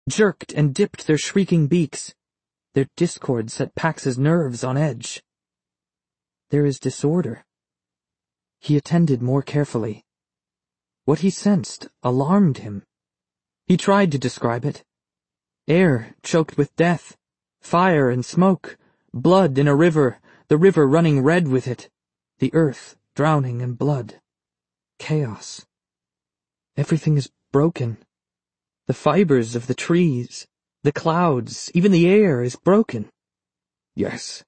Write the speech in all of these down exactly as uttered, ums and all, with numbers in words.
jerked and dipped their shrieking beaks. Their discord set Pax's nerves on edge. There is disorder. He attended more carefully. What he sensed alarmed him. He tried to describe it. Air choked with death, fire and smoke, blood in a river, the river running red with it, the earth drowning in blood. Chaos. Everything is broken. The fibers of the trees, the clouds, even the air is broken. Yes.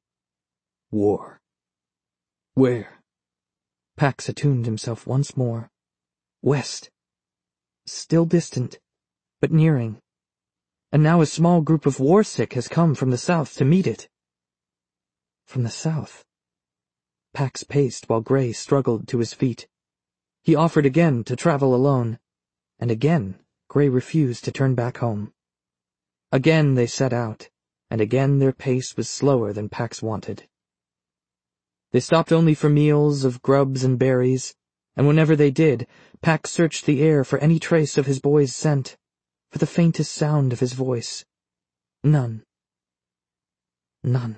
War. Where? Pax attuned himself once more. West. Still distant, but nearing. And now a small group of war-sick has come from the south to meet it. From the south. Pax paced while Gray struggled to his feet. He offered again to travel alone, and again Gray refused to turn back home. Again they set out, and again their pace was slower than Pax wanted. They stopped only for meals of grubs and berries, and whenever they did, Pax searched the air for any trace of his boy's scent, for the faintest sound of his voice. None. None.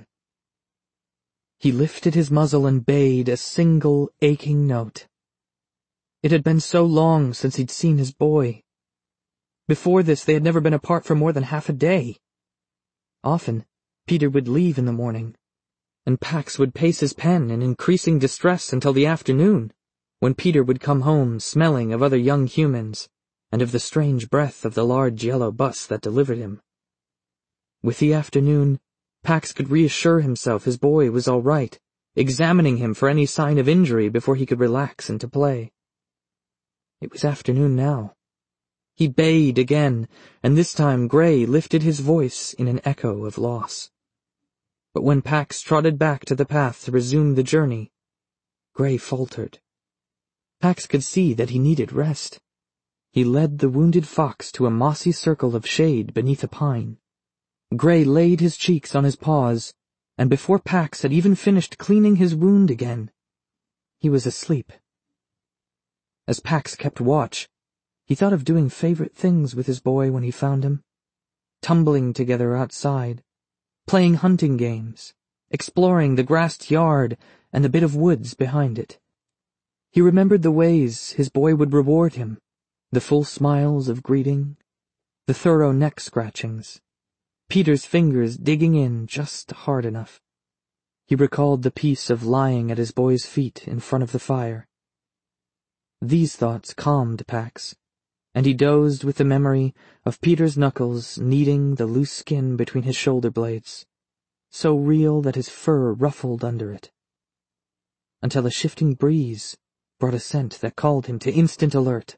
He lifted his muzzle and bayed a single aching note. It had been so long since he'd seen his boy. Before this they had never been apart for more than half a day. Often, Peter would leave in the morning, and Pax would pace his pen in increasing distress until the afternoon, when Peter would come home smelling of other young humans, and of the strange breath of the large yellow bus that delivered him. With the afternoon, Pax could reassure himself his boy was all right, examining him for any sign of injury before he could relax into play. It was afternoon now. He bayed again, and this time Gray lifted his voice in an echo of loss. But when Pax trotted back to the path to resume the journey, Gray faltered. Pax could see that he needed rest. He led the wounded fox to a mossy circle of shade beneath a pine. Gray laid his cheeks on his paws, and before Pax had even finished cleaning his wound again, he was asleep. As Pax kept watch, he thought of doing favorite things with his boy when he found him. Tumbling together outside, playing hunting games, exploring the grassed yard and the bit of woods behind it. He remembered the ways his boy would reward him, the full smiles of greeting, the thorough neck scratchings, Peter's fingers digging in just hard enough. He recalled the peace of lying at his boy's feet in front of the fire. These thoughts calmed Pax, and he dozed with the memory of Peter's knuckles kneading the loose skin between his shoulder blades, so real that his fur ruffled under it. Until a shifting breeze brought a scent that called him to instant alert.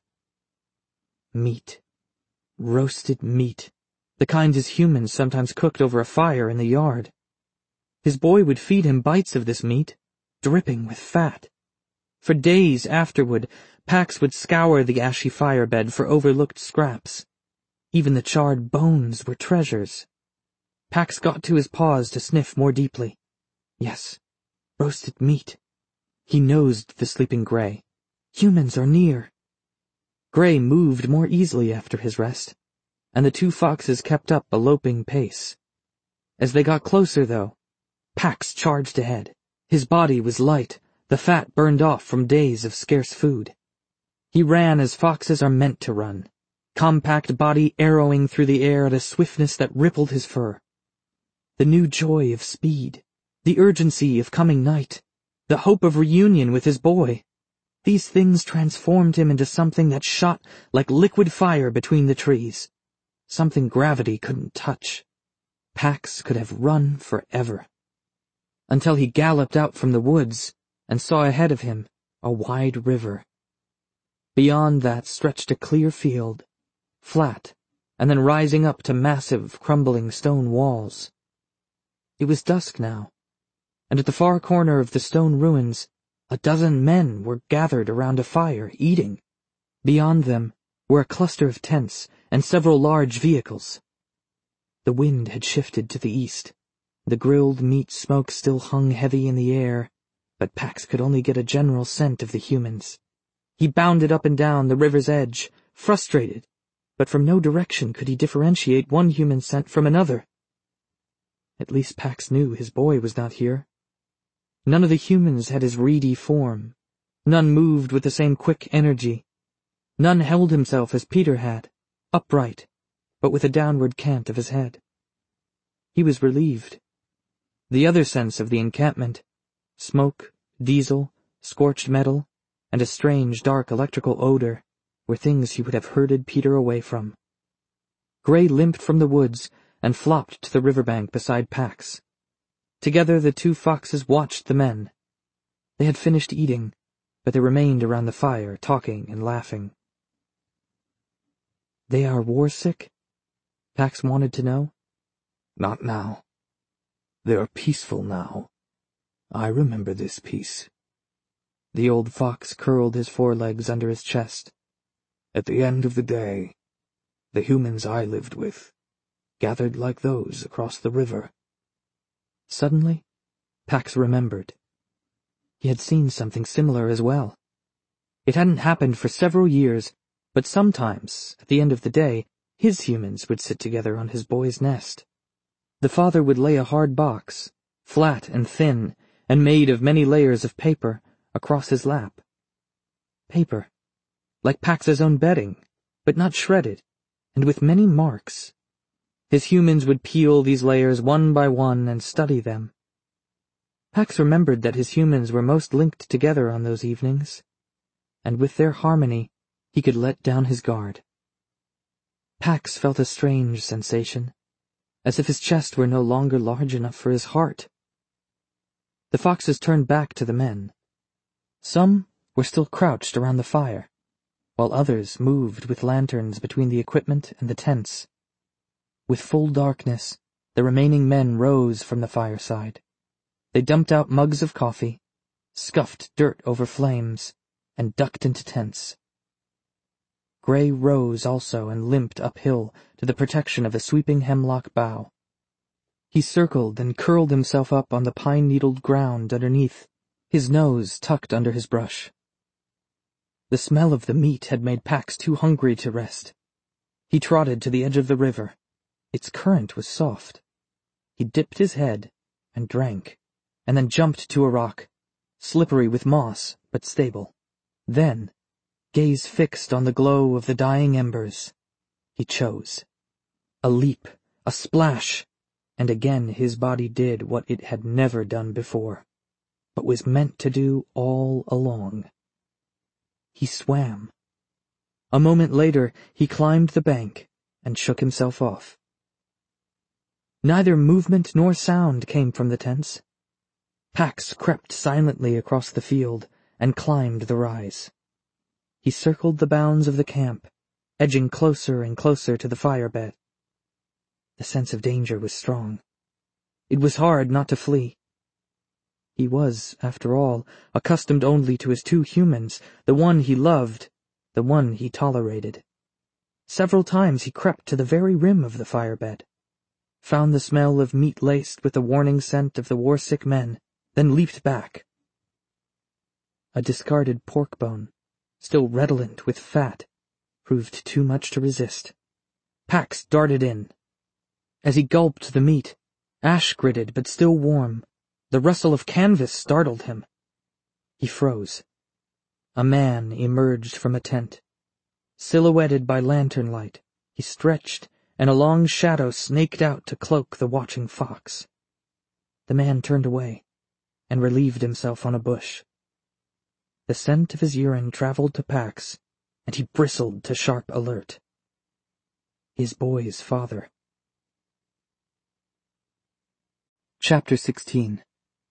Meat. Roasted meat, the kind his humans sometimes cooked over a fire in the yard. His boy would feed him bites of this meat, dripping with fat. For days afterward, Pax would scour the ashy firebed for overlooked scraps. Even the charred bones were treasures. Pax got to his paws to sniff more deeply. Yes, roasted meat. He nosed the sleeping Gray. Humans are near. Gray moved more easily after his rest, and the two foxes kept up a loping pace. As they got closer, though, Pax charged ahead. His body was light, the fat burned off from days of scarce food. He ran as foxes are meant to run, compact body arrowing through the air at a swiftness that rippled his fur. The new joy of speed, the urgency of coming night, the hope of reunion with his boy. These things transformed him into something that shot like liquid fire between the trees, something gravity couldn't touch. Pax could have run forever. Until he galloped out from the woods and saw ahead of him a wide river. Beyond that stretched a clear field, flat, and then rising up to massive, crumbling stone walls. It was dusk now, and at the far corner of the stone ruins, a dozen men were gathered around a fire, eating. Beyond them were a cluster of tents and several large vehicles. The wind had shifted to the east. The grilled meat smoke still hung heavy in the air, but Pax could only get a general scent of the humans. He bounded up and down the river's edge, frustrated, but from no direction could he differentiate one human scent from another. At least Pax knew his boy was not here. None of the humans had his reedy form. None moved with the same quick energy. None held himself as Peter had, upright, but with a downward cant of his head. He was relieved. The other scents of the encampment, smoke, diesel, scorched metal, and a strange dark electrical odor, were things he would have herded Peter away from. Gray limped from the woods and flopped to the riverbank beside Pax. Together the two foxes watched the men. They had finished eating, but they remained around the fire, talking and laughing. "They are war-sick?" Pax wanted to know. "Not now. They are peaceful now. I remember this peace." The old fox curled his forelegs under his chest. "At the end of the day, the humans I lived with gathered like those across the river." Suddenly, Pax remembered. He had seen something similar as well. It hadn't happened for several years, but sometimes, at the end of the day, his humans would sit together on his boy's nest. The father would lay a hard box, flat and thin, and made of many layers of paper, across his lap. Paper, like Pax's own bedding, but not shredded, and with many marks. His humans would peel these layers one by one and study them. Pax remembered that his humans were most linked together on those evenings, and with their harmony he could let down his guard. Pax felt a strange sensation, as if his chest were no longer large enough for his heart. The foxes turned back to the men. Some were still crouched around the fire, while others moved with lanterns between the equipment and the tents. With full darkness, the remaining men rose from the fireside. They dumped out mugs of coffee, scuffed dirt over flames, and ducked into tents. Gray rose also and limped uphill to the protection of a sweeping hemlock bough. He circled and curled himself up on the pine-needled ground underneath, his nose tucked under his brush. The smell of the meat had made Pax too hungry to rest. He trotted to the edge of the river. Its current was soft. He dipped his head and drank, and then jumped to a rock, slippery with moss, but stable. Then, gaze fixed on the glow of the dying embers, he chose. A leap, a splash, and again his body did what it had never done before, but was meant to do all along. He swam. A moment later he climbed the bank and shook himself off. Neither movement nor sound came from the tents. Pax crept silently across the field and climbed the rise. He circled the bounds of the camp, edging closer and closer to the fire bed. The sense of danger was strong. It was hard not to flee. He was, after all, accustomed only to his two humans, the one he loved, the one he tolerated. Several times he crept to the very rim of the fire bed, found the smell of meat laced with the warning scent of the war-sick men, then leaped back. A discarded pork bone, still redolent with fat, proved too much to resist. Pax darted in. As he gulped the meat, ash-gritted but still warm, the rustle of canvas startled him. He froze. A man emerged from a tent. Silhouetted by lantern light, he stretched, and a long shadow snaked out to cloak the watching fox. The man turned away, and relieved himself on a bush. The scent of his urine traveled to Pax, and he bristled to sharp alert. His boy's father. Chapter sixteen.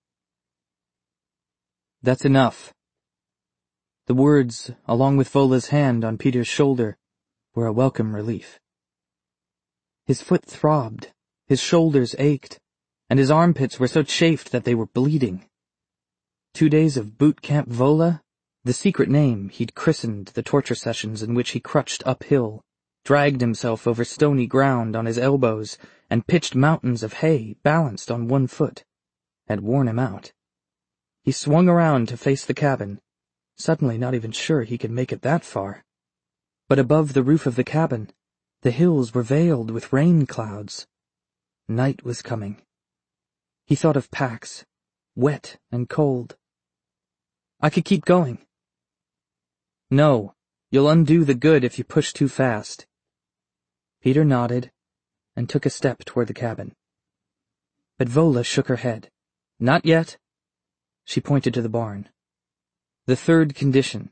"That's enough." The words, along with Vola's hand on Peter's shoulder, were a welcome relief. His foot throbbed, his shoulders ached, and his armpits were so chafed that they were bleeding. Two days of boot camp Vola, the secret name he'd christened the torture sessions in which he crutched uphill, dragged himself over stony ground on his elbows, and pitched mountains of hay balanced on one foot, had worn him out. He swung around to face the cabin, suddenly not even sure he could make it that far. But above the roof of the cabin, The hills were veiled with rain clouds. Night was coming. He thought of Pax, wet and cold. I could keep going. No, you'll undo the good if you push too fast. Peter nodded and took a step toward the cabin. But Vola shook her head. Not yet. She pointed to the barn. The third condition.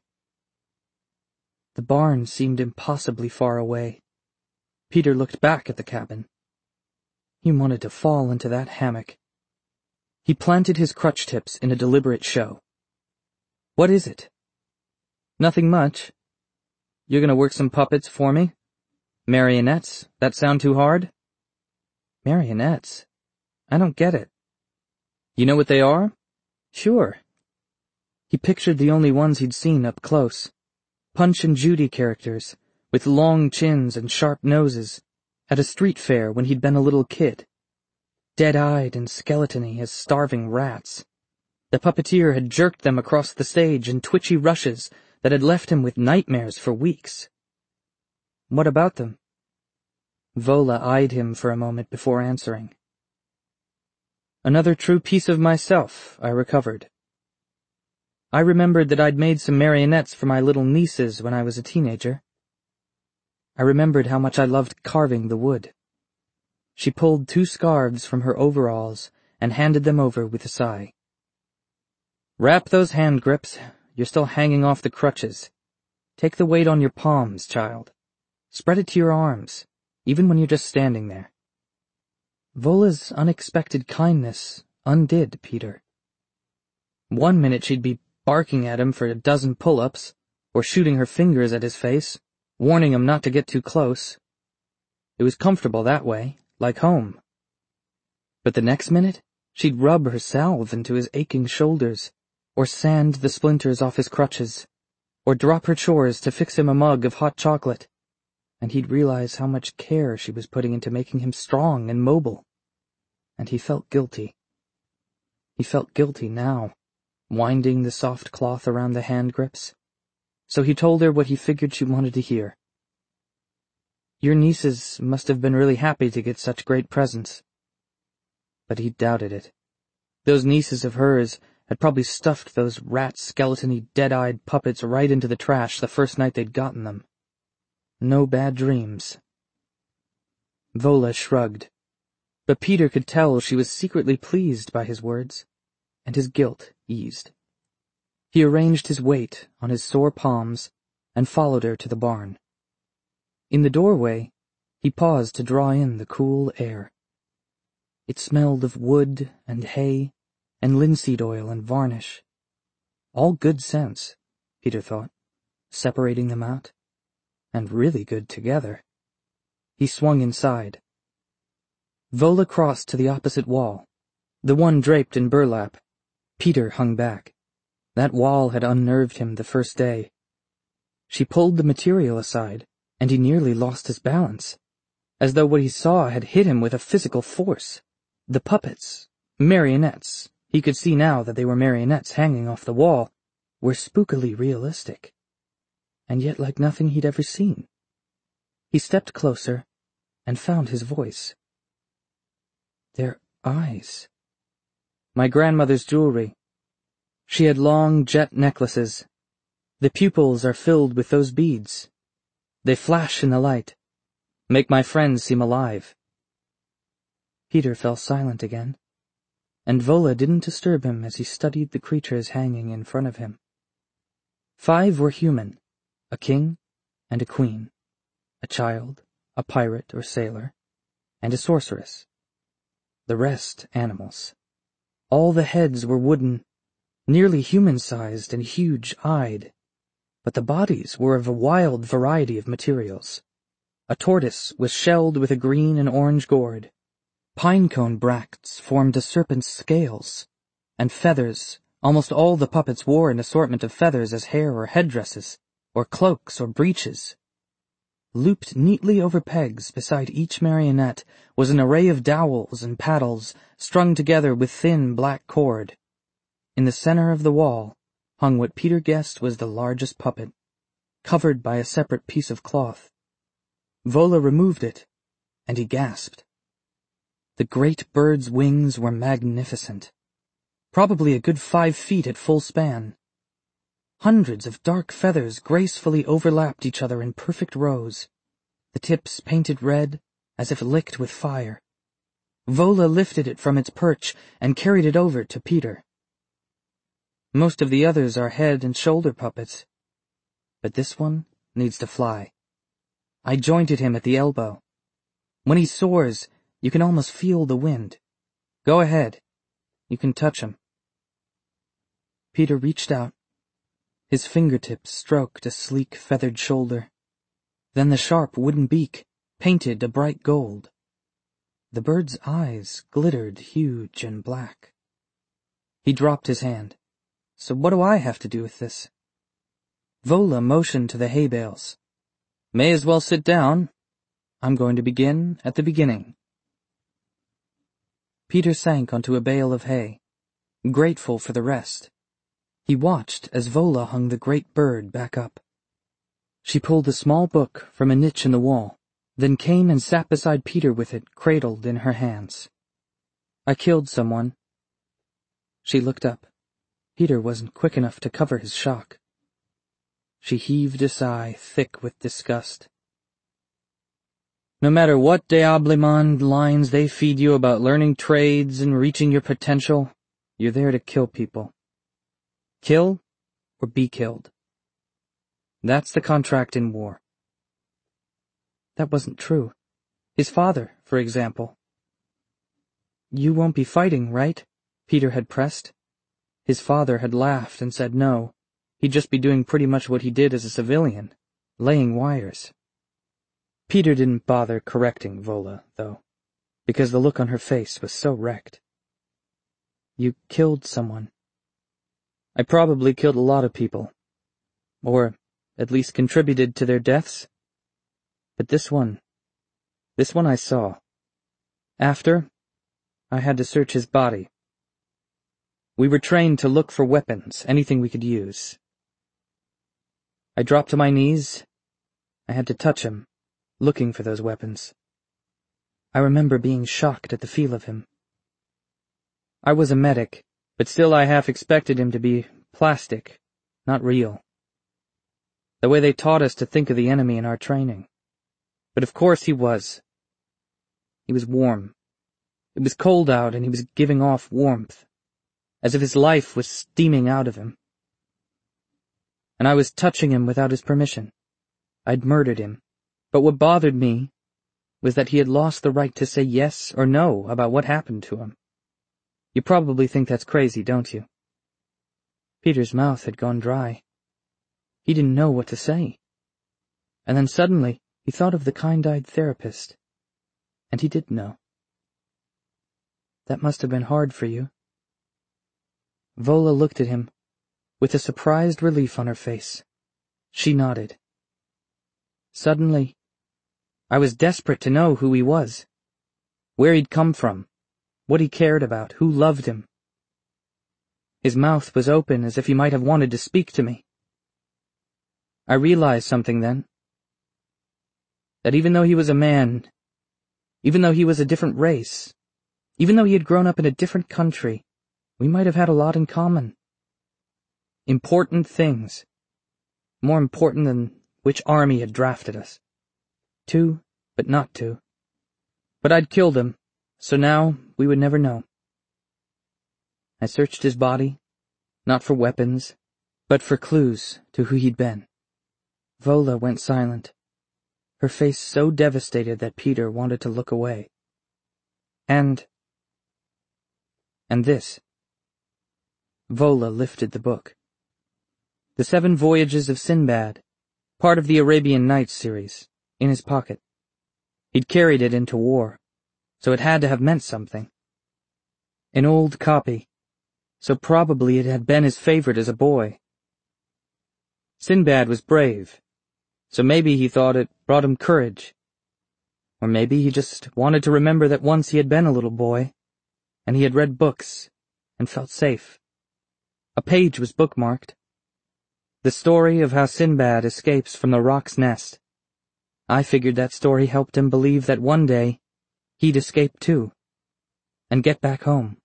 The barn seemed impossibly far away. Peter looked back at the cabin. He wanted to fall into that hammock. He planted his crutch tips in a deliberate show. What is it? Nothing much. You're gonna work some puppets for me? Marionettes? That sound too hard? Marionettes? I don't get it. You know what they are? Sure. He pictured the only ones he'd seen up close. Punch and Judy characters, with long chins and sharp noses, at a street fair when he'd been a little kid. Dead-eyed and skeletony as starving rats. The puppeteer had jerked them across the stage in twitchy rushes that had left him with nightmares for weeks. What about them? Vola eyed him for a moment before answering. Another true piece of myself I recovered. I remembered that I'd made some marionettes for my little nieces when I was a teenager. I remembered how much I loved carving the wood. She pulled two scarves from her overalls and handed them over with a sigh. Wrap those hand grips. You're still hanging off the crutches. Take the weight on your palms, child. Spread it to your arms, even when you're just standing there. Vola's unexpected kindness undid Peter. One minute she'd be barking at him for a dozen pull-ups, or shooting her fingers at his face, warning him not to get too close. It was comfortable that way, like home. But the next minute, she'd rub her salve into his aching shoulders, or sand the splinters off his crutches, or drop her chores to fix him a mug of hot chocolate, and he'd realize how much care she was putting into making him strong and mobile. And he felt guilty. He felt guilty now, winding the soft cloth around the hand grips. So he told her what he figured she wanted to hear. Your nieces must have been really happy to get such great presents. But he doubted it. Those nieces of hers had probably stuffed those rat-skeletony, dead-eyed puppets right into the trash the first night they'd gotten them. No bad dreams. Vola shrugged, but Peter could tell she was secretly pleased by his words, and his guilt eased. He arranged his weight on his sore palms and followed her to the barn. In the doorway, he paused to draw in the cool air. It smelled of wood and hay and linseed oil and varnish. All good scents, Peter thought, separating them out, and really good together. He swung inside. Vola crossed to the opposite wall, the one draped in burlap. Peter hung back. That wall had unnerved him the first day. She pulled the material aside, and he nearly lost his balance, as though what he saw had hit him with a physical force. The puppets, marionettes, he could see now that they were marionettes hanging off the wall, were spookily realistic, and yet like nothing he'd ever seen. He stepped closer and found his voice. Their eyes. My grandmother's jewelry. She had long jet necklaces. The pupils are filled with those beads. They flash in the light, make my friends seem alive. Peter fell silent again, and Vola didn't disturb him as he studied the creatures hanging in front of him. Five were human, a king and a queen, a child, a pirate or sailor, and a sorceress. The rest animals. All the heads were wooden, nearly human-sized and huge-eyed, but the bodies were of a wild variety of materials. A tortoise was shelled with a green and orange gourd. Pinecone bracts formed a serpent's scales, and feathers. Almost all the puppets wore an assortment of feathers as hair or headdresses, or cloaks or breeches. Looped neatly over pegs beside each marionette was an array of dowels and paddles strung together with thin black cord. In the center of the wall hung what Peter guessed was the largest puppet, covered by a separate piece of cloth. Vola removed it, and he gasped. The great bird's wings were magnificent, probably a good five feet at full span. Hundreds of dark feathers gracefully overlapped each other in perfect rows, the tips painted red as if licked with fire. Vola lifted it from its perch and carried it over to Peter. Most of the others are head and shoulder puppets, but this one needs to fly. I jointed him at the elbow. When he soars, you can almost feel the wind. Go ahead. You can touch him. Peter reached out. His fingertips stroked a sleek feathered shoulder. Then the sharp wooden beak, painted a bright gold. The bird's eyes glittered huge and black. He dropped his hand. So what do I have to do with this? Vola motioned to the hay bales. May as well sit down. I'm going to begin at the beginning. Peter sank onto a bale of hay, grateful for the rest. He watched as Vola hung the great bird back up. She pulled a small book from a niche in the wall, then came and sat beside Peter with it cradled in her hands. I killed someone. She looked up. Peter wasn't quick enough to cover his shock. She heaved a sigh thick with disgust. No matter what Diablimond lines they feed you about learning trades and reaching your potential, you're there to kill people. Kill or be killed. That's the contract in war. That wasn't true. His father, for example. You won't be fighting, right? Peter had pressed. His father had laughed and said no. He'd just be doing pretty much what he did as a civilian, laying wires. Peter didn't bother correcting Vola, though, because the look on her face was so wrecked. You killed someone. I probably killed a lot of people, or at least contributed to their deaths. But this one, this one I saw. After, I had to search his body. We were trained to look for weapons, anything we could use. I dropped to my knees. I had to touch him, looking for those weapons. I remember being shocked at the feel of him. I was a medic, but still I half expected him to be plastic, not real. The way they taught us to think of the enemy in our training. But of course he was. He was warm. It was cold out and he was giving off warmth, as if his life was steaming out of him. And I was touching him without his permission. I'd murdered him. But what bothered me was that he had lost the right to say yes or no about what happened to him. You probably think that's crazy, don't you? Peter's mouth had gone dry. He didn't know what to say. And then suddenly he thought of the kind-eyed therapist. And he did know. That must have been hard for you. Vola looked at him, with a surprised relief on her face. She nodded. Suddenly, I was desperate to know who he was, where he'd come from, what he cared about, who loved him. His mouth was open as if he might have wanted to speak to me. I realized something then. That even though he was a man, even though he was a different race, even though he had grown up in a different country, we might have had a lot in common. Important things. More important than which army had drafted us. Two, but not two. But I'd killed him, so now we would never know. I searched his body, not for weapons, but for clues to who he'd been. Vola went silent, her face so devastated that Peter wanted to look away. And... and this. Vola lifted the book. The Seven Voyages of Sinbad, part of the Arabian Nights series, in his pocket. He'd carried it into war, so it had to have meant something. An old copy, so probably it had been his favorite as a boy. Sinbad was brave, so maybe he thought it brought him courage. Or maybe he just wanted to remember that once he had been a little boy, and he had read books, and felt safe. A page was bookmarked. The story of how Sinbad escapes from the roc's nest. I figured that story helped him believe that one day he'd escape too, and get back home.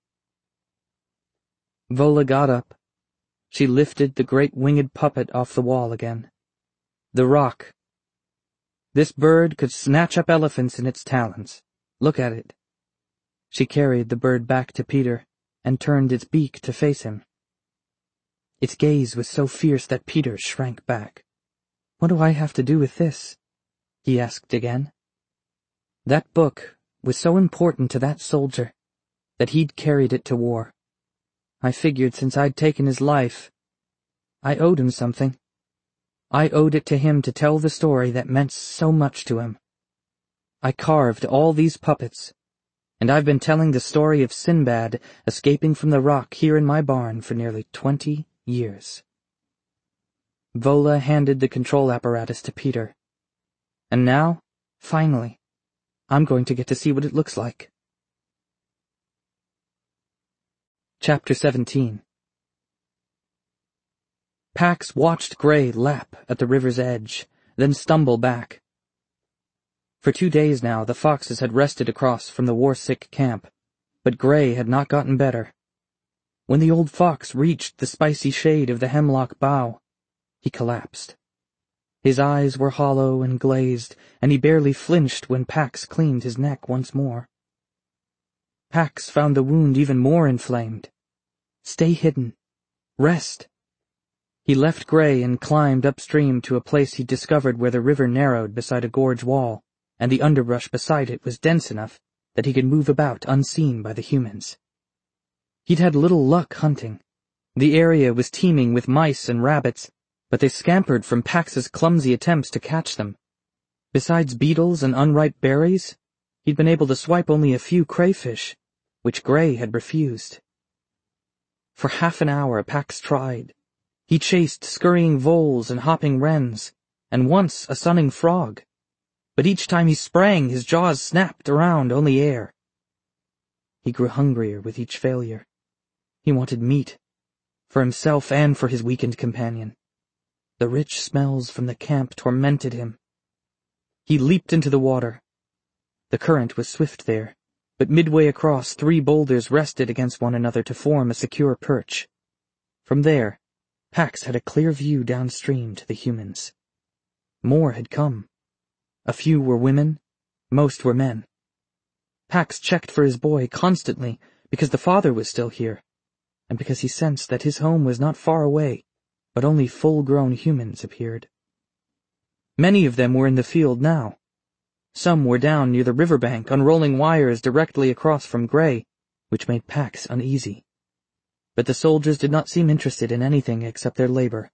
Vola got up. She lifted the great winged puppet off the wall again. The rock. This bird could snatch up elephants in its talons. Look at it. She carried the bird back to Peter and turned its beak to face him. Its gaze was so fierce that Peter shrank back. "What do I have to do with this?" he asked again. That book was so important to that soldier that he'd carried it to war. I figured since I'd taken his life, I owed him something. I owed it to him to tell the story that meant so much to him. I carved all these puppets, and I've been telling the story of Sinbad escaping from the rock here in my barn for nearly twenty years. Vola handed the control apparatus to Peter. And now, finally, I'm going to get to see what it looks like. Chapter seventeen. Pax watched Gray lap at the river's edge, then stumble back. For two days now the foxes had rested across from the war-sick camp, but Gray had not gotten better. When the old fox reached the spicy shade of the hemlock bough, he collapsed. His eyes were hollow and glazed, and he barely flinched when Pax cleaned his neck once more. Pax found the wound even more inflamed. Stay hidden. Rest. He left Gray and climbed upstream to a place he'd discovered where the river narrowed beside a gorge wall, and the underbrush beside it was dense enough that he could move about unseen by the humans. He'd had little luck hunting. The area was teeming with mice and rabbits, but they scampered from Pax's clumsy attempts to catch them. Besides beetles and unripe berries, he'd been able to swipe only a few crayfish, which Gray had refused. For half an hour Pax tried. He chased scurrying voles and hopping wrens, and once a sunning frog. But each time he sprang, his jaws snapped around only air. He grew hungrier with each failure. He wanted meat, for himself and for his weakened companion. The rich smells from the camp tormented him. He leaped into the water. The current was swift there, but midway across three boulders rested against one another to form a secure perch. From there, Pax had a clear view downstream to the humans. More had come. A few were women, most were men. Pax checked for his boy constantly because the father was still here, and because he sensed that his home was not far away, but only full-grown humans appeared. Many of them were in the field now. Some were down near the riverbank, unrolling wires directly across from Gray, which made Pax uneasy. But the soldiers did not seem interested in anything except their labor.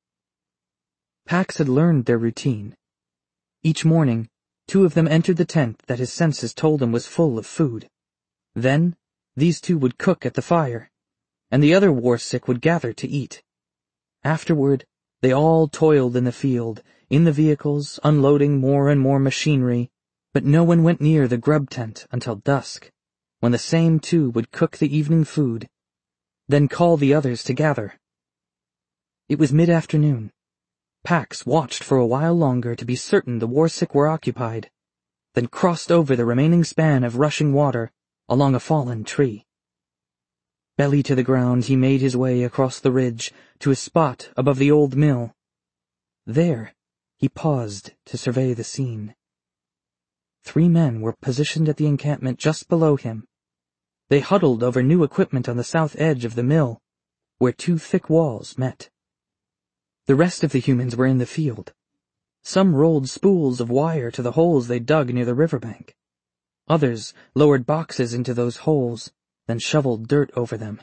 Pax had learned their routine. Each morning, two of them entered the tent that his senses told him was full of food. Then, these two would cook at the fire, and the other war-sick would gather to eat. Afterward, they all toiled in the field, in the vehicles, unloading more and more machinery, but no one went near the grub tent until dusk, when the same two would cook the evening food, then call the others to gather. It was mid-afternoon. Pax watched for a while longer to be certain the war-sick were occupied, then crossed over the remaining span of rushing water along a fallen tree. Belly to the ground, he made his way across the ridge to a spot above the old mill. There, he paused to survey the scene. Three men were positioned at the encampment just below him. They huddled over new equipment on the south edge of the mill, where two thick walls met. The rest of the humans were in the field. Some rolled spools of wire to the holes they dug near the riverbank. Others lowered boxes into those holes, then shoveled dirt over them.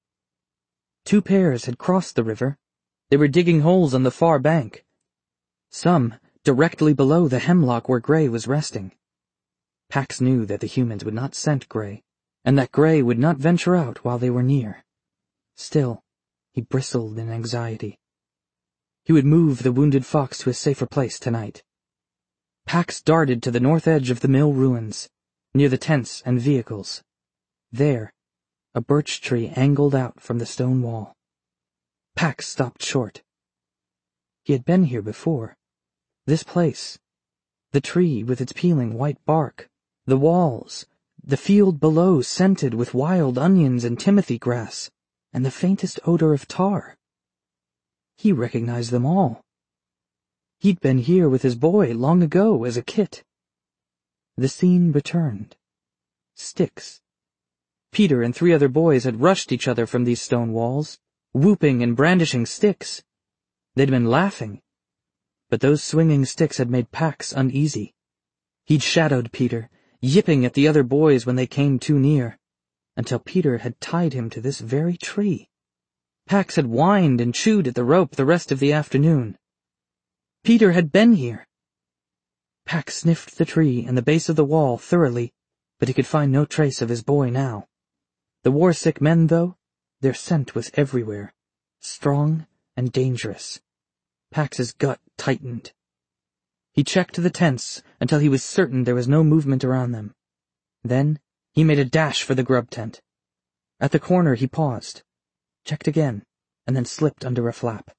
Two pairs had crossed the river. They were digging holes on the far bank. Some directly below the hemlock where Gray was resting. Pax knew that the humans would not scent Gray, and that Gray would not venture out while they were near. Still, he bristled in anxiety. He would move the wounded fox to a safer place tonight. Pax darted to the north edge of the mill ruins, near the tents and vehicles. There, a birch tree angled out from the stone wall. Pax stopped short. He had been here before. This place. The tree with its peeling white bark, the walls, the field below scented with wild onions and timothy grass, and the faintest odor of tar. He recognized them all. He'd been here with his boy long ago as a kit. The scene returned. Sticks. Peter and three other boys had rushed each other from these stone walls, whooping and brandishing sticks. They'd been laughing, but those swinging sticks had made Pax uneasy. He'd shadowed Peter, yipping at the other boys when they came too near, until Peter had tied him to this very tree. Pax had whined and chewed at the rope the rest of the afternoon. Peter had been here. Pax sniffed the tree and the base of the wall thoroughly, but he could find no trace of his boy now. The war-sick men, though, their scent was everywhere, strong and dangerous. Pax's gut tightened. He checked the tents until he was certain there was no movement around them. Then he made a dash for the grub tent. At the corner he paused, checked again, and then slipped under a flap.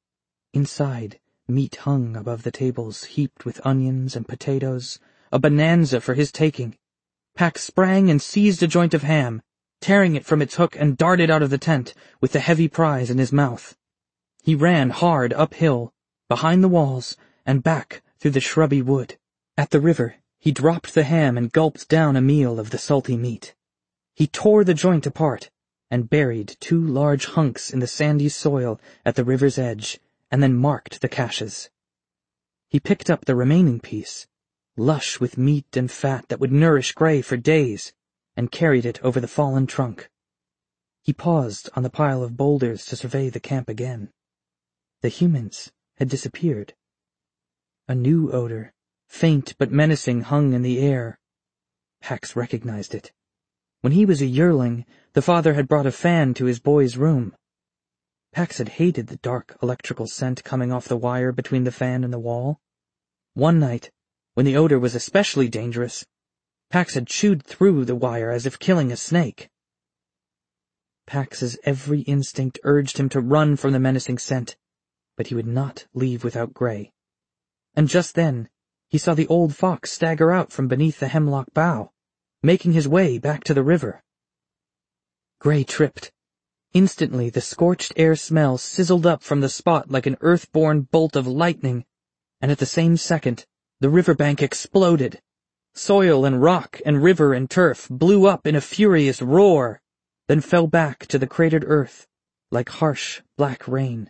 Inside, meat hung above the tables heaped with onions and potatoes, a bonanza for his taking. Pax sprang and seized a joint of ham, tearing it from its hook, and darted out of the tent with the heavy prize in his mouth. He ran hard uphill, behind the walls, and back through the shrubby wood. At the river, he dropped the ham and gulped down a meal of the salty meat. He tore the joint apart and buried two large hunks in the sandy soil at the river's edge, and then marked the caches. He picked up the remaining piece, lush with meat and fat that would nourish Gray for days, and carried it over the fallen trunk. He paused on the pile of boulders to survey the camp again. The humans had disappeared. A new odor, faint but menacing, hung in the air. Pax recognized it. When he was a yearling, the father had brought a fan to his boy's room. Pax had hated the dark electrical scent coming off the wire between the fan and the wall. One night, when the odor was especially dangerous, Pax had chewed through the wire as if killing a snake. Pax's every instinct urged him to run from the menacing scent, but he would not leave without Gray. And just then, he saw the old fox stagger out from beneath the hemlock bough, making his way back to the river. Gray tripped. Instantly, the scorched air smell sizzled up from the spot like an earth-born bolt of lightning, and at the same second, the riverbank exploded. Soil and rock and river and turf blew up in a furious roar, then fell back to the cratered earth like harsh, black rain.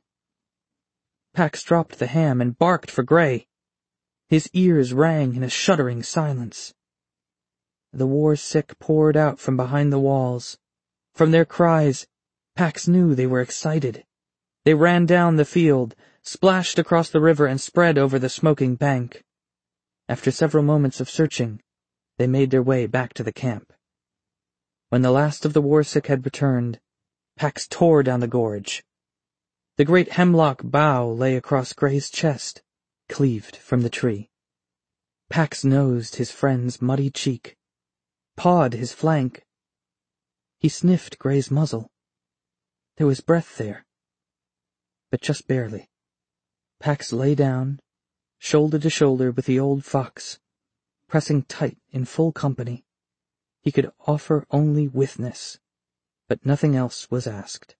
Pax dropped the ham and barked for Gray. His ears rang in a shuddering silence. The war-sick poured out from behind the walls. From their cries, Pax knew they were excited. They ran down the field, splashed across the river, and spread over the smoking bank. After several moments of searching, they made their way back to the camp. When the last of the war-sick had returned, Pax tore down the gorge. The great hemlock bough lay across Gray's chest, cleaved from the tree. Pax nosed his friend's muddy cheek, pawed his flank. He sniffed Gray's muzzle. There was breath there, but just barely. Pax lay down, shoulder to shoulder with the old fox, pressing tight in full company. He could offer only witness, but nothing else was asked.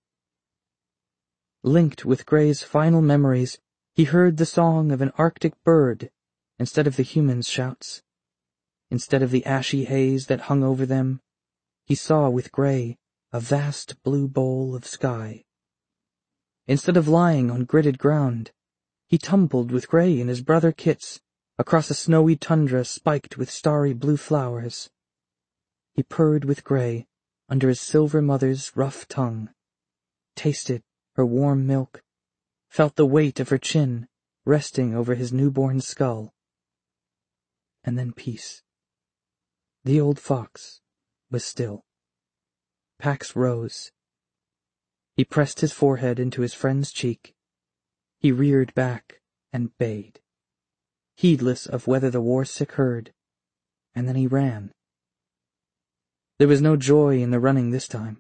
Linked with Gray's final memories, he heard the song of an Arctic bird instead of the humans' shouts. Instead of the ashy haze that hung over them, he saw with Gray a vast blue bowl of sky. Instead of lying on gritted ground, he tumbled with Gray and his brother Kits across a snowy tundra spiked with starry blue flowers. He purred with Gray under his silver mother's rough tongue, tasted her warm milk, felt the weight of her chin resting over his newborn skull. And then peace. The old fox was still. Pax rose. He pressed his forehead into his friend's cheek. He reared back and bayed, heedless of whether the war-sick heard, and then he ran. There was no joy in the running this time,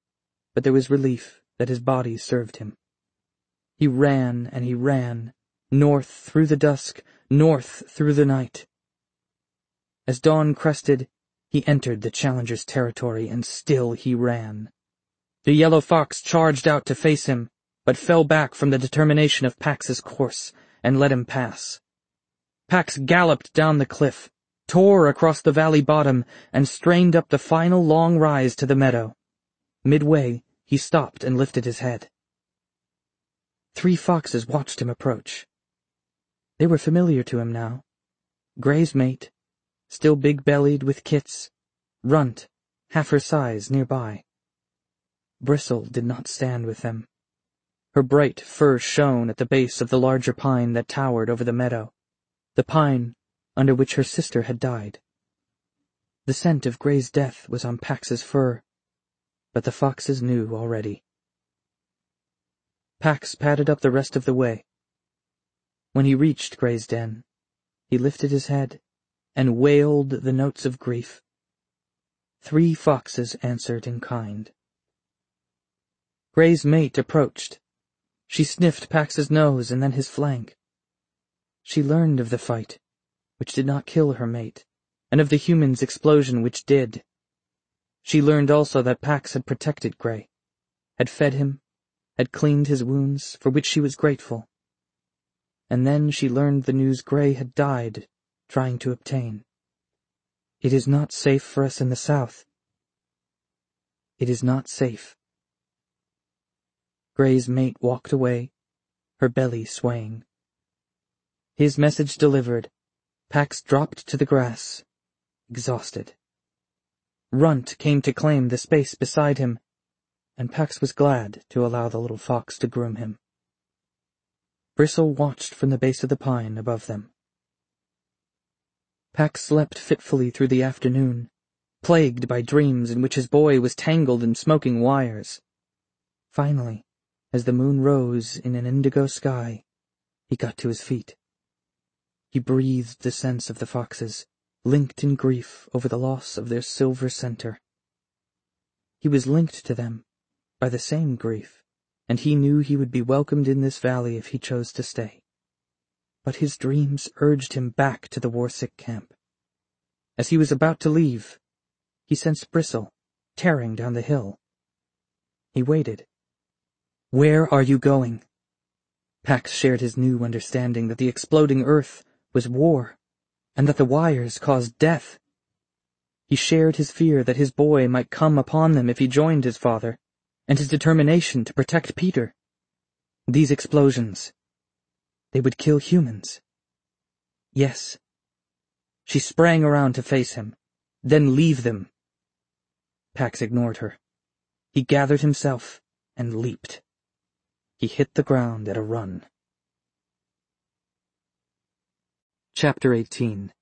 but there was relief that his body served him. He ran and he ran, North through the dusk, north through the night. As dawn crested, he entered the challenger's territory, and still he ran. The yellow fox charged out to face him, but fell back from the determination of Pax's course, and let him pass. Pax galloped down the cliff, tore across the valley bottom, and strained up the final long rise to the meadow. Midway, he stopped and lifted his head. Three foxes watched him approach. They were familiar to him now. Gray's mate, still big-bellied with kits, Runt, half her size, nearby. Bristle did not stand with them. Her bright fur shone at the base of the larger pine that towered over the meadow, the pine under which her sister had died. The scent of Gray's death was on Pax's fur, but the foxes knew already. Pax padded up the rest of the way. When he reached Gray's den, he lifted his head and wailed the notes of grief. Three foxes answered in kind. Gray's mate approached. She sniffed Pax's nose and then his flank. She learned of the fight, which did not kill her mate, and of the human's explosion which did. She learned also that Pax had protected Gray, had fed him, had cleaned his wounds, for which she was grateful. And then she learned the news Gray had died trying to obtain. It is not safe for us in the south. It is not safe. Gray's mate walked away, her belly swaying. His message delivered, Pax dropped to the grass, exhausted. Runt came to claim the space beside him, and Pax was glad to allow the little fox to groom him. Bristle watched from the base of the pine above them. Pax slept fitfully through the afternoon, plagued by dreams in which his boy was tangled in smoking wires. Finally, as the moon rose in an indigo sky, he got to his feet. He breathed the sense of the foxes, linked in grief over the loss of their silver center. He was linked to them by the same grief, and he knew he would be welcomed in this valley if he chose to stay. But his dreams urged him back to the Warsick camp. As he was about to leave, he sensed Bristle tearing down the hill. He waited. "Where are you going?" Pax shared his new understanding that the exploding earth was war, and that the wires caused death. He shared his fear that his boy might come upon them if he joined his father, and his determination to protect Peter. These explosions, they would kill humans. Yes. She sprang around to face him. Then leave them. Pax ignored her. He gathered himself and leaped. He hit the ground at a run. Chapter eighteen.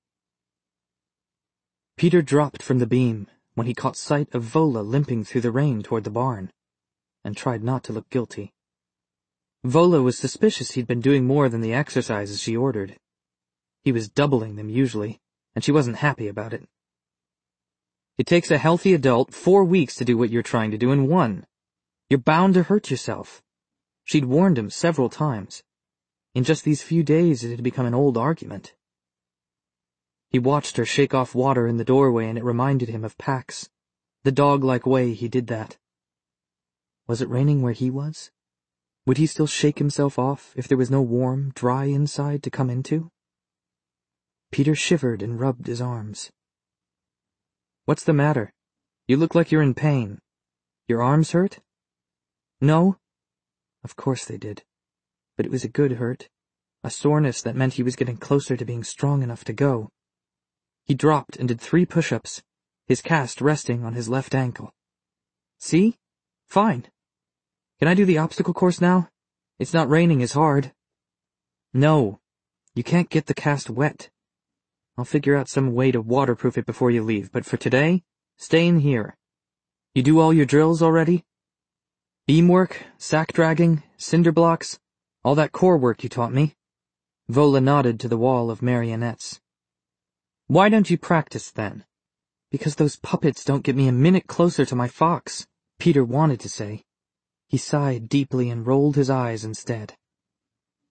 Peter dropped from the beam when he caught sight of Vola limping through the rain toward the barn, and tried not to look guilty. Vola was suspicious he'd been doing more than the exercises she ordered. He was doubling them usually, and she wasn't happy about it. It takes a healthy adult four weeks to do what you're trying to do in one. You're bound to hurt yourself. She'd warned him several times. In just these few days it had become an old argument. He watched her shake off water in the doorway, and it reminded him of Pax, the dog-like way he did that. Was it raining where he was? Would he still shake himself off if there was no warm, dry inside to come into? Peter shivered and rubbed his arms. "What's the matter? You look like you're in pain. Your arms hurt?" "No." Of course they did. But it was a good hurt, a soreness that meant he was getting closer to being strong enough to go. He dropped and did three push-ups, his cast resting on his left ankle. "See? Fine. Can I do the obstacle course now? It's not raining as hard." "No. You can't get the cast wet. I'll figure out some way to waterproof it before you leave, but for today, stay in here. You do all your drills already? Beamwork, sack dragging, cinder blocks, all that core work you taught me?" Vola nodded to the wall of marionettes. "Why don't you practice then?" "Because those puppets don't get me a minute closer to my fox," Peter wanted to say. He sighed deeply and rolled his eyes instead.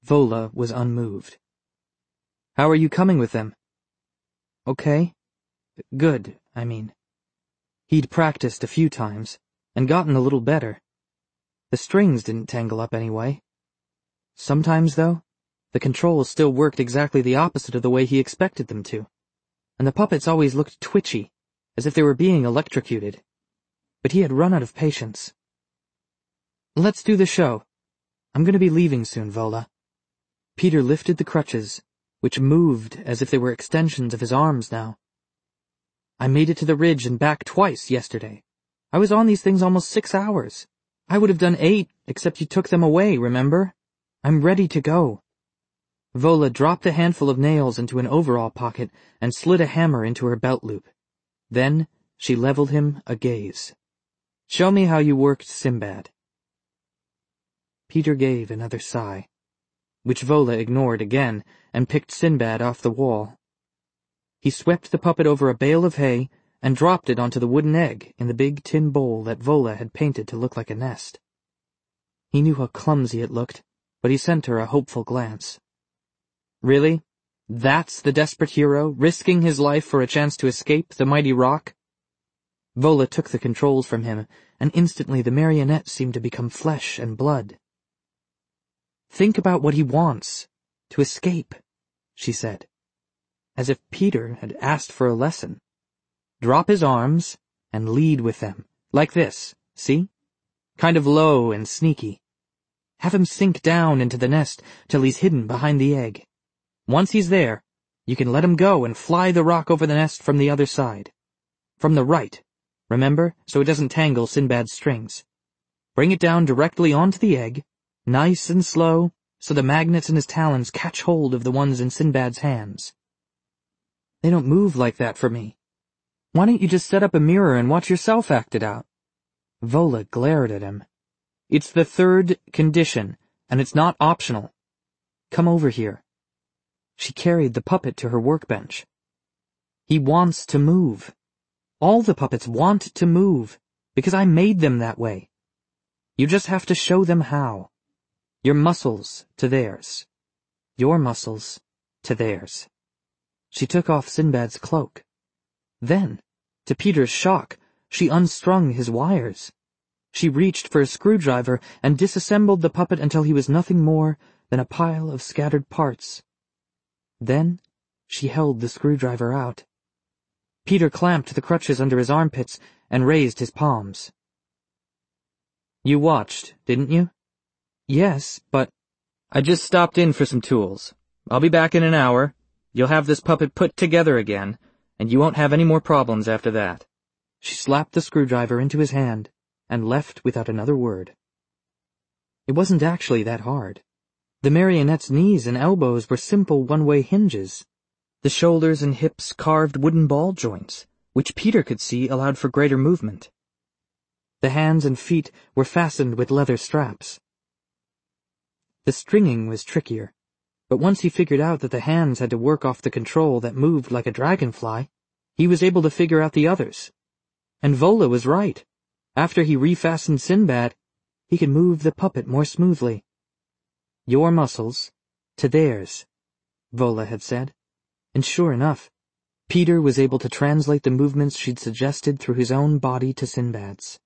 Vola was unmoved. "How are you coming with them?" "Okay. Good, I mean." He'd practiced a few times, and gotten a little better. The strings didn't tangle up anyway. Sometimes, though, the controls still worked exactly the opposite of the way he expected them to, and the puppets always looked twitchy, as if they were being electrocuted. But he had run out of patience. "Let's do the show. I'm going to be leaving soon, Vola." Peter lifted the crutches, which moved as if they were extensions of his arms now. "I made it to the ridge and back twice yesterday. I was on these things almost six hours. I would have done eight, except you took them away, remember? I'm ready to go." Vola dropped a handful of nails into an overall pocket and slid a hammer into her belt loop. Then she leveled him a gaze. "Show me how you worked Sinbad." Peter gave another sigh, which Vola ignored again and picked Sinbad off the wall. He swept the puppet over a bale of hay and dropped it onto the wooden egg in the big tin bowl that Vola had painted to look like a nest. He knew how clumsy it looked, but he sent her a hopeful glance. "Really? That's the desperate hero, risking his life for a chance to escape the mighty rock?" Vola took the controls from him, and instantly the marionette seemed to become flesh and blood. "Think about what he wants. To escape," she said, as if Peter had asked for a lesson. "Drop his arms and lead with them, like this, see? Kind of low and sneaky. Have him sink down into the nest till he's hidden behind the egg. Once he's there, you can let him go and fly the rock over the nest from the other side. From the right, remember, so it doesn't tangle Sinbad's strings. Bring it down directly onto the egg, nice and slow, so the magnets in his talons catch hold of the ones in Sinbad's hands." "They don't move like that for me. Why don't you just set up a mirror and watch yourself act it out?" Vola glared at him. "It's the third condition, and it's not optional. Come over here." She carried the puppet to her workbench. "He wants to move. All the puppets want to move, because I made them that way. You just have to show them how. Your muscles to theirs. Your muscles to theirs." She took off Sinbad's cloak. Then, to Peter's shock, she unstrung his wires. She reached for a screwdriver and disassembled the puppet until he was nothing more than a pile of scattered parts. Then she held the screwdriver out. Peter clamped the crutches under his armpits and raised his palms. "You watched, didn't you?" "Yes, but—" "I just stopped in for some tools. I'll be back in an hour. You'll have this puppet put together again, and you won't have any more problems after that." She slapped the screwdriver into his hand and left without another word. It wasn't actually that hard. The marionette's knees and elbows were simple one-way hinges. The shoulders and hips carved wooden ball joints, which Peter could see allowed for greater movement. The hands and feet were fastened with leather straps. The stringing was trickier, but once he figured out that the hands had to work off the control that moved like a dragonfly, he was able to figure out the others. And Vola was right. After he refastened Sinbad, he could move the puppet more smoothly. "Your muscles to theirs," Vola had said, and sure enough, Peter was able to translate the movements she'd suggested through his own body to Sinbad's.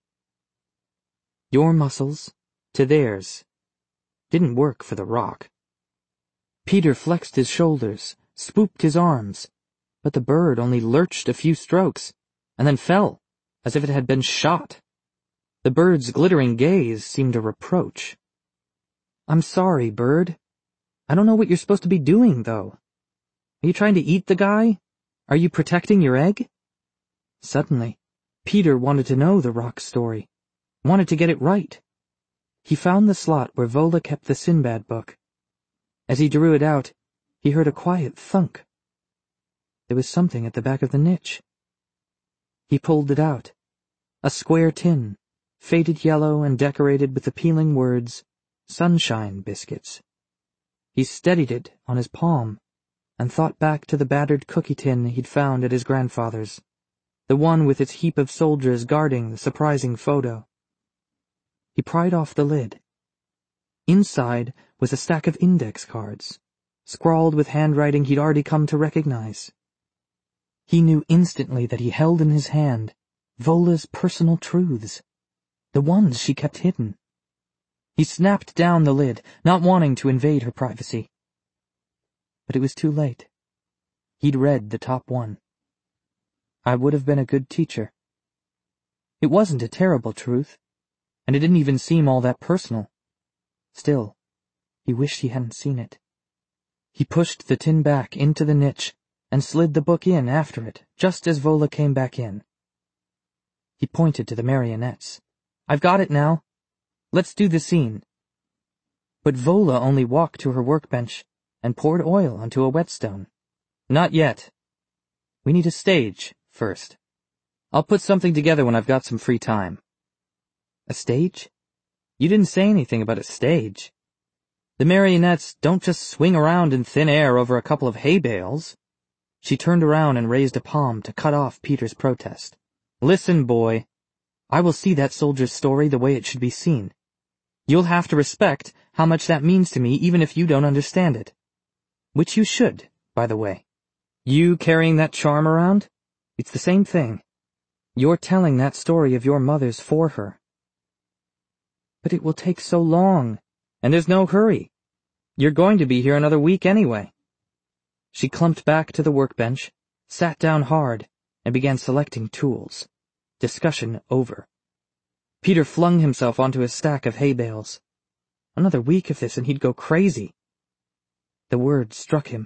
Your muscles to theirs didn't work for the rock. Peter flexed his shoulders, swooped his arms, but the bird only lurched a few strokes, and then fell, as if it had been shot. The bird's glittering gaze seemed a reproach. "I'm sorry, bird. I don't know what you're supposed to be doing, though. Are you trying to eat the guy? Are you protecting your egg?" Suddenly, Peter wanted to know the rock's story, wanted to get it right. He found the slot where Vola kept the Sinbad book. As he drew it out, he heard a quiet thunk. There was something at the back of the niche. He pulled it out. A square tin, faded yellow and decorated with the peeling words, "Sunshine Biscuits." He steadied it on his palm and thought back to the battered cookie tin he'd found at his grandfather's, the one with its heap of soldiers guarding the surprising photo. He pried off the lid. Inside was a stack of index cards, scrawled with handwriting he'd already come to recognize. He knew instantly that he held in his hand Vola's personal truths, the ones she kept hidden. He snapped down the lid, not wanting to invade her privacy. But it was too late. He'd read the top one. I would have been a good teacher. It wasn't a terrible truth, and it didn't even seem all that personal. Still, he wished he hadn't seen it. He pushed the tin back into the niche and slid the book in after it, just as Vola came back in. He pointed to the marionettes. I've got it now. Let's do the scene. But Vola only walked to her workbench and poured oil onto a whetstone. Not yet. We need a stage first. I'll put something together when I've got some free time. A stage? You didn't say anything about a stage. The marionettes don't just swing around in thin air over a couple of hay bales. She turned around and raised a palm to cut off Peter's protest. Listen, boy. I will see that soldier's story the way it should be seen. You'll have to respect how much that means to me even if you don't understand it. Which you should, by the way. You carrying that charm around? It's the same thing. You're telling that story of your mother's for her. But it will take so long, and there's no hurry. You're going to be here another week anyway. She clumped back to the workbench, sat down hard, and began selecting tools. Discussion over. Peter flung himself onto a stack of hay bales. Another week of this and he'd go crazy. The word struck him.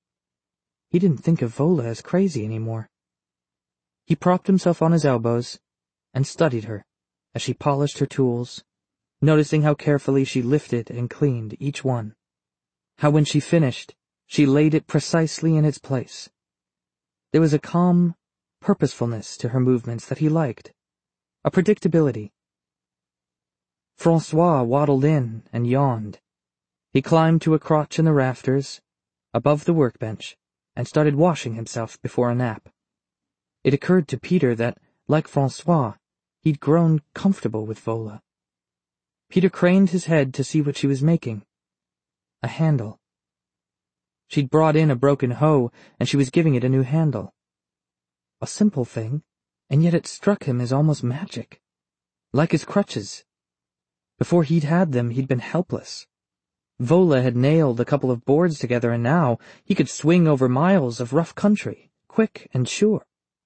He didn't think of Vola as crazy anymore. He propped himself on his elbows and studied her as she polished her tools, noticing how carefully she lifted and cleaned each one. How when she finished, she laid it precisely in its place. There was a calm purposefulness to her movements that he liked, a predictability. Francois waddled in and yawned. He climbed to a crotch in the rafters, above the workbench, and started washing himself before a nap. It occurred to Peter that, like Francois, he'd grown comfortable with Vola. Peter craned his head to see what she was making. A handle. She'd brought in a broken hoe, and she was giving it a new handle. A simple thing, and yet it struck him as almost magic. Like his crutches. Before he'd had them, he'd been helpless. Vola had nailed a couple of boards together, and now he could swing over miles of rough country, quick and sure.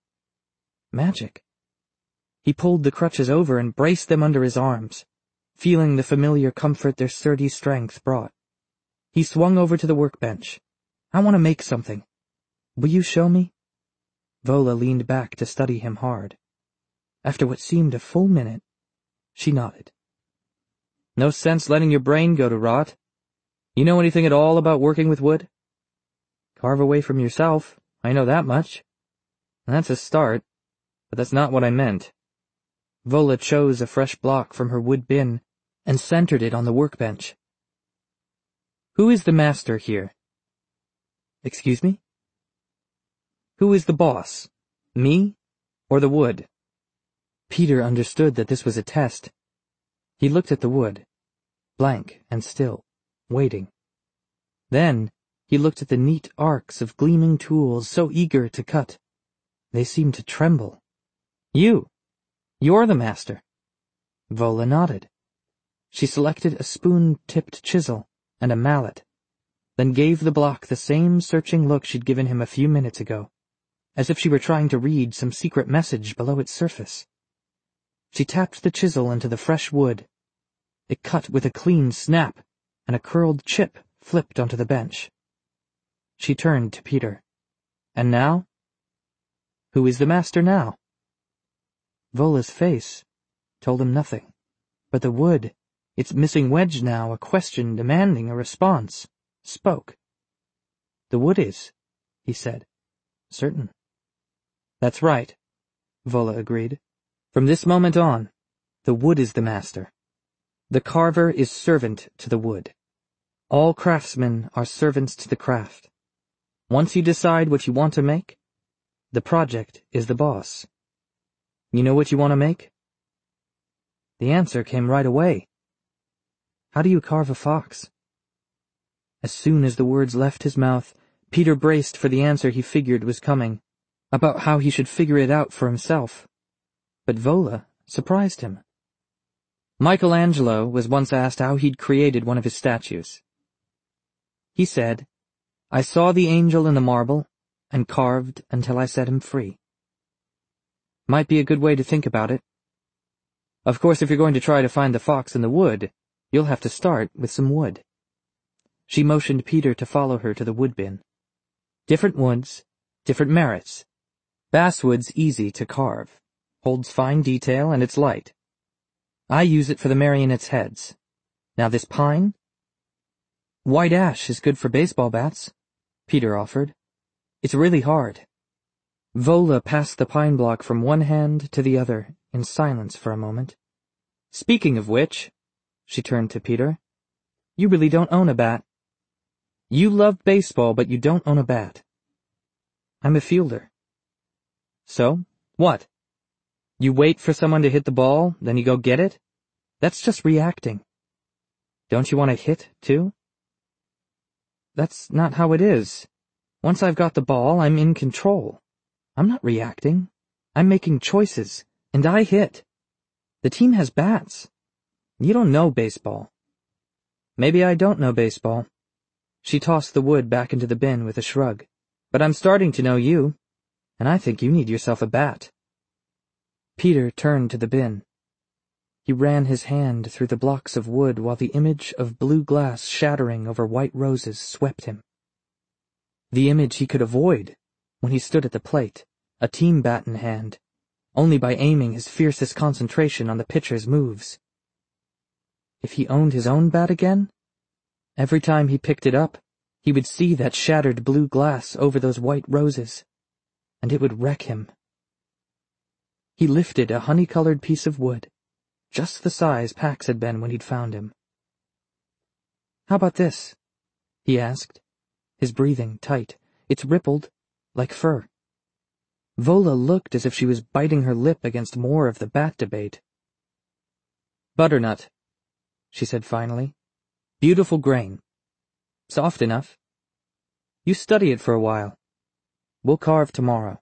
Magic. He pulled the crutches over and braced them under his arms, feeling the familiar comfort their sturdy strength brought. He swung over to the workbench. I want to make something. Will you show me? Vola leaned back to study him hard. After what seemed a full minute, she nodded. No sense letting your brain go to rot. You know anything at all about working with wood? Carve away from yourself, I know that much. That's a start, but that's not what I meant. Vola chose a fresh block from her wood bin and centered it on the workbench. Who is the master here? Excuse me? Who is the boss? Me or the wood? Peter understood that this was a test. He looked at the wood, blank and still, waiting. Then he looked at the neat arcs of gleaming tools so eager to cut. They seemed to tremble. You! You're the master. Vola nodded. She selected a spoon-tipped chisel and a mallet, then gave the block the same searching look she'd given him a few minutes ago, as if she were trying to read some secret message below its surface. She tapped the chisel into the fresh wood. It cut with a clean snap, and a curled chip flipped onto the bench. She turned to Peter. And now? Who is the master now? Vola's face told him nothing, but the wood, its missing wedge now, a question demanding a response, spoke. The wood is, he said. Certain. That's right, Vola agreed. From this moment on, the wood is the master. The carver is servant to the wood. All craftsmen are servants to the craft. Once you decide what you want to make, the project is the boss. You know what you want to make? The answer came right away. How do you carve a fox?" As soon as the words left his mouth, Peter braced for the answer he figured was coming, about how he should figure it out for himself. But Vola surprised him. Michelangelo was once asked how he'd created one of his statues. He said, "I saw the angel in the marble, and carved until I set him free." Might be a good way to think about it. Of course, if you're going to try to find the fox in the wood, you'll have to start with some wood. She motioned Peter to follow her to the wood bin. Different woods, different merits. Basswood's easy to carve, holds fine detail, and it's light. I use it for the marionettes' heads. Now this pine? White ash is good for baseball bats, Peter offered. It's really hard. Vola passed the pine block from one hand to the other in silence for a moment. Speaking of which, she turned to Peter, you really don't own a bat. You love baseball, but you don't own a bat. I'm a fielder. So, what? You wait for someone to hit the ball, then you go get it? That's just reacting. Don't you want to hit, too? That's not how it is. Once I've got the ball, I'm in control. I'm not reacting. I'm making choices, and I hit. The team has bats. You don't know baseball. Maybe I don't know baseball. She tossed the wood back into the bin with a shrug. But I'm starting to know you, and I think you need yourself a bat. Peter turned to the bin. He ran his hand through the blocks of wood while the image of blue glass shattering over white roses swept him. The image he could avoid when he stood at the plate, a team bat in hand, only by aiming his fiercest concentration on the pitcher's moves. If he owned his own bat again, every time he picked it up, he would see that shattered blue glass over those white roses, and it would wreck him. He lifted a honey-colored piece of wood, just the size Pax had been when he'd found him. How about this? He asked, his breathing tight. It's rippled, like fur. Vola looked as if she was biting her lip against more of the bat debate. Butternut, she said finally. Beautiful grain. Soft enough. You study it for a while. We'll carve tomorrow.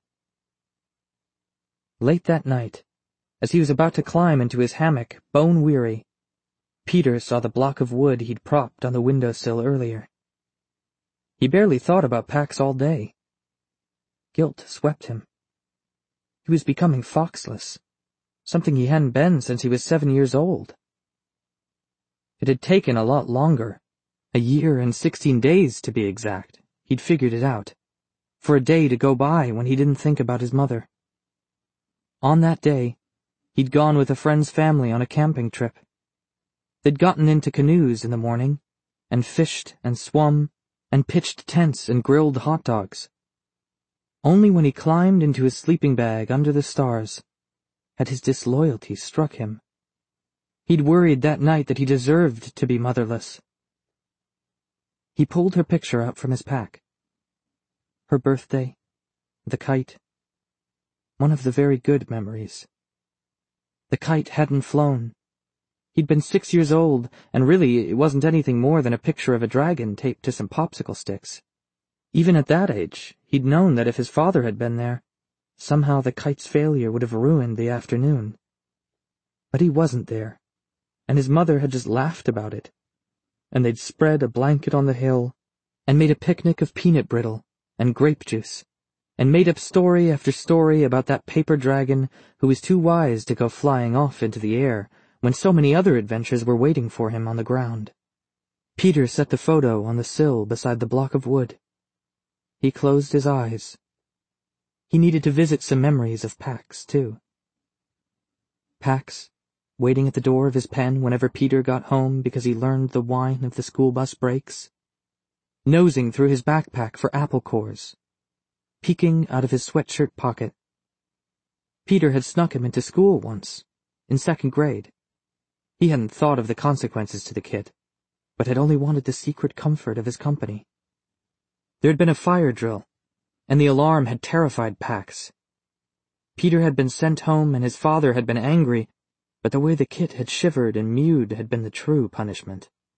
Late that night, as he was about to climb into his hammock, bone-weary, Peter saw the block of wood he'd propped on the windowsill earlier. He barely thought about Pax all day. Guilt swept him. He was becoming foxless, something he hadn't been since he was seven years old. It had taken a lot longer, a year and sixteen days to be exact. He'd figured it out, for a day to go by when he didn't think about his mother. On that day, he'd gone with a friend's family on a camping trip. They'd gotten into canoes in the morning, and fished and swum, and pitched tents and grilled hot dogs. Only when he climbed into his sleeping bag under the stars had his disloyalty struck him. He'd worried that night that he deserved to be motherless. He pulled her picture out from his pack. Her birthday, the kite, one of the very good memories. The kite hadn't flown. He'd been six years old, and really it wasn't anything more than a picture of a dragon taped to some popsicle sticks. Even at that age, he'd known that if his father had been there, somehow the kite's failure would have ruined the afternoon. But he wasn't there, and his mother had just laughed about it, and they'd spread a blanket on the hill, and made a picnic of peanut brittle and grape juice, and made up story after story about that paper dragon who was too wise to go flying off into the air when so many other adventures were waiting for him on the ground. Peter set the photo on the sill beside the block of wood. He closed his eyes. He needed to visit some memories of Pax, too. Pax, waiting at the door of his pen whenever Peter got home because he learned the whine of the school bus brakes. Nosing through his backpack for apple cores. Peeking out of his sweatshirt pocket. Peter had snuck him into school once, in second grade. He hadn't thought of the consequences to the kid, but had only wanted the secret comfort of his company. There had been a fire drill, and the alarm had terrified Pax. Peter had been sent home and his father had been angry, but the way the kid had shivered and mewed had been the true punishment.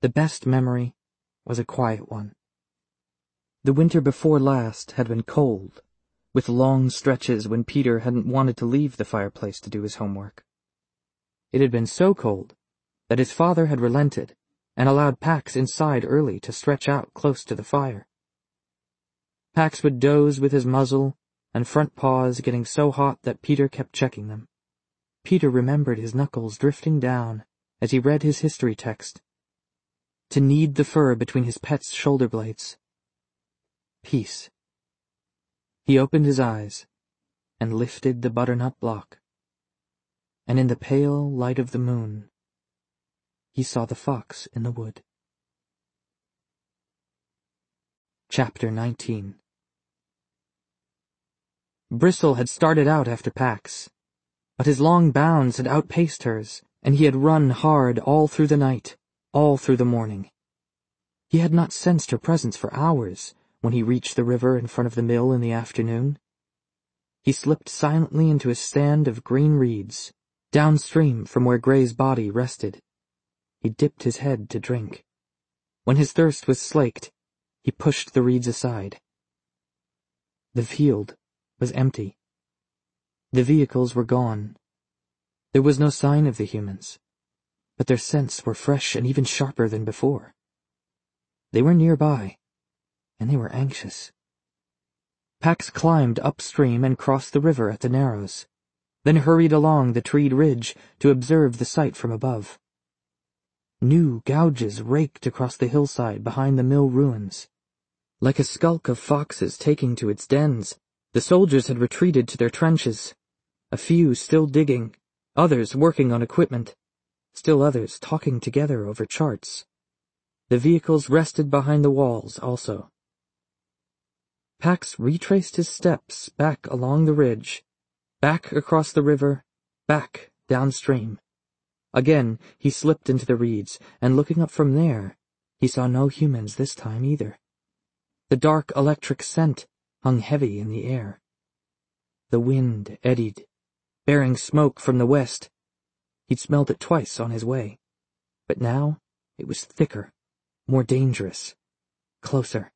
The best memory was a quiet one. The winter before last had been cold, with long stretches when Peter hadn't wanted to leave the fireplace to do his homework. It had been so cold that his father had relented and allowed Pax inside early to stretch out close to the fire. Pax would doze with his muzzle and front paws getting so hot that Peter kept checking them. Peter remembered his knuckles drifting down as he read his history text. To knead the fur between his pet's shoulder blades. Peace. He opened his eyes and lifted the butternut block. And in the pale light of the moon, he saw the fox in the wood. Chapter nineteen. Bristle had started out after Pax, but his long bounds had outpaced hers, and he had run hard all through the night, all through the morning. He had not sensed her presence for hours when he reached the river in front of the mill in the afternoon. He slipped silently into a stand of green reeds, downstream from where Gray's body rested. He dipped his head to drink. When his thirst was slaked, he pushed the reeds aside. The field was empty. The vehicles were gone. There was no sign of the humans, but their scents were fresh and even sharper than before. They were nearby, and they were anxious. Pax climbed upstream and crossed the river at the narrows, then hurried along the treed ridge to observe the sight from above. New gouges raked across the hillside behind the mill ruins. Like a skulk of foxes taking to its dens, the soldiers had retreated to their trenches, a few still digging, others working on equipment, still others talking together over charts. The vehicles rested behind the walls also. Pax retraced his steps back along the ridge, back across the river, back downstream. Again he slipped into the reeds, and looking up from there, he saw no humans this time either. The dark electric scent hung heavy in the air. The wind eddied, bearing smoke from the west. He'd smelled it twice on his way, but now it was thicker, more dangerous, closer.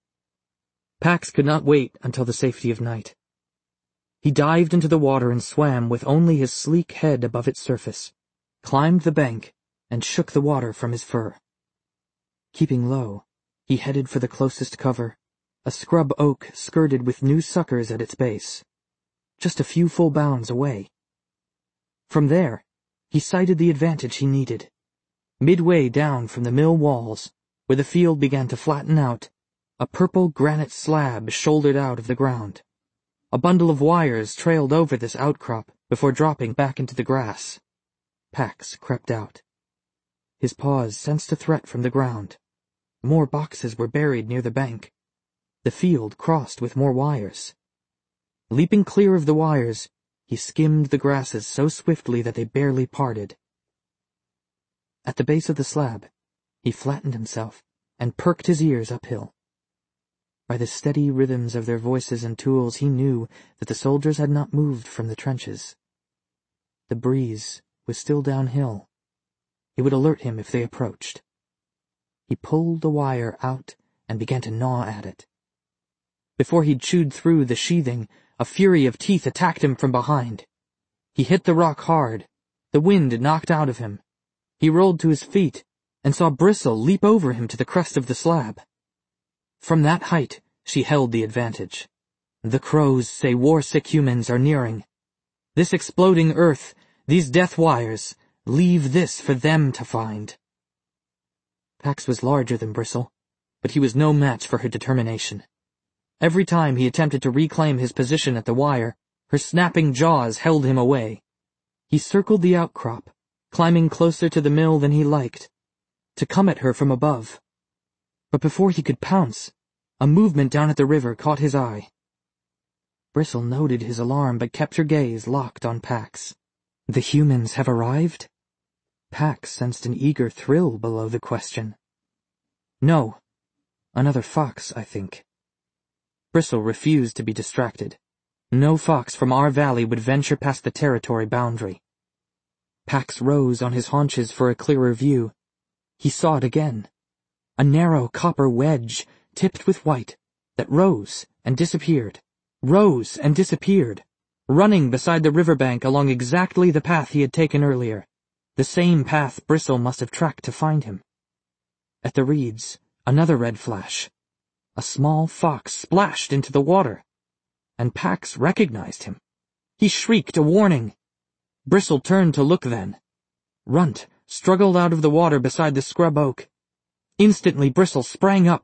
Pax could not wait until the safety of night. He dived into the water and swam with only his sleek head above its surface, climbed the bank, and shook the water from his fur. Keeping low, he headed for the closest cover, a scrub oak skirted with new suckers at its base, just a few full bounds away. From there, he sighted the advantage he needed. Midway down from the mill walls, where the field began to flatten out, a purple granite slab shouldered out of the ground. A bundle of wires trailed over this outcrop before dropping back into the grass. Pax crept out. His paws sensed a threat from the ground. More boxes were buried near the bank. The field crossed with more wires. Leaping clear of the wires, he skimmed the grasses so swiftly that they barely parted. At the base of the slab, he flattened himself and perked his ears uphill. By the steady rhythms of their voices and tools, he knew that the soldiers had not moved from the trenches. The breeze was still downhill. It would alert him if they approached. He pulled the wire out and began to gnaw at it. Before he'd chewed through the sheathing, a fury of teeth attacked him from behind. He hit the rock hard. The wind knocked out of him. He rolled to his feet and saw Bristle leap over him to the crest of the slab. From that height, she held the advantage. The crows say war-sick humans are nearing. This exploding earth, these death wires, leave this for them to find. Pax was larger than Bristle, but he was no match for her determination. Every time he attempted to reclaim his position at the wire, her snapping jaws held him away. He circled the outcrop, climbing closer to the mill than he liked, to come at her from above. But before he could pounce, a movement down at the river caught his eye. Bristle noted his alarm but kept her gaze locked on Pax. The humans have arrived? Pax sensed an eager thrill below the question. No. Another fox, I think. Bristle refused to be distracted. No fox from our valley would venture past the territory boundary. Pax rose on his haunches for a clearer view. He saw it again. A narrow copper wedge, tipped with white, that rose and disappeared, rose and disappeared, running beside the riverbank along exactly the path he had taken earlier, the same path Bristle must have tracked to find him. At the reeds, another red flash. A small fox splashed into the water, and Pax recognized him. He shrieked a warning. Bristle turned to look then. Runt struggled out of the water beside the scrub oak. Instantly Bristle sprang up,